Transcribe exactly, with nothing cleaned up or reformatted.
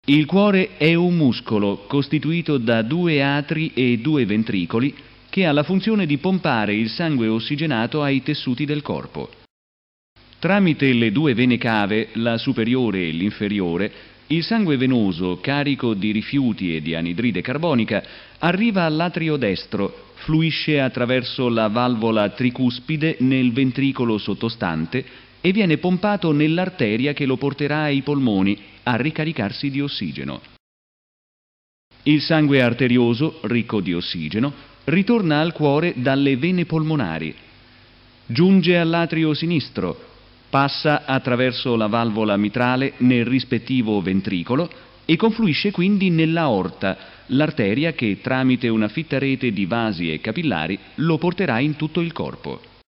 Il cuore è un muscolo costituito da due atri e due ventricoli che ha la funzione di pompare il sangue ossigenato ai tessuti del corpo. Tramite le due vene cave, la superiore e l'inferiore, il sangue venoso carico di rifiuti e di anidride carbonica arriva all'atrio destro, fluisce attraverso la valvola tricuspide nel ventricolo sottostante e viene pompato nell'arteria che lo porterà ai polmoni a ricaricarsi di ossigeno. Il sangue arterioso, ricco di ossigeno, ritorna al cuore dalle vene polmonari. Giunge all'atrio sinistro, passa attraverso la valvola mitrale nel rispettivo ventricolo e confluisce quindi nell'aorta, l'arteria che tramite una fitta rete di vasi e capillari lo porterà in tutto il corpo.